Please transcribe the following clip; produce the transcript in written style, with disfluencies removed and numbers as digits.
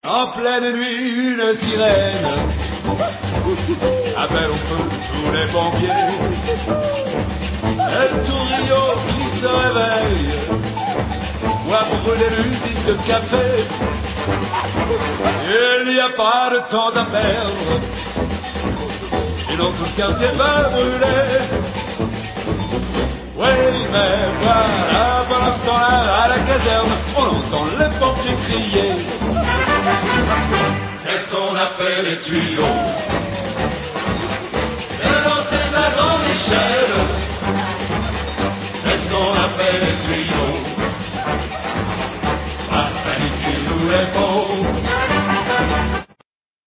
En pleine nuit, une sirène appelle au feu tous les pompiers. Et tout Rio qui se réveille voit brûler l'usine de café. Il n'y a pas de temps à perdre, sinon tout le quartier va brûler. Oui, mais voilà, pendant ce temps-là, à la caserne, on entend les pompiers crier. Qu'est-ce qu'on a fait les tuyaux?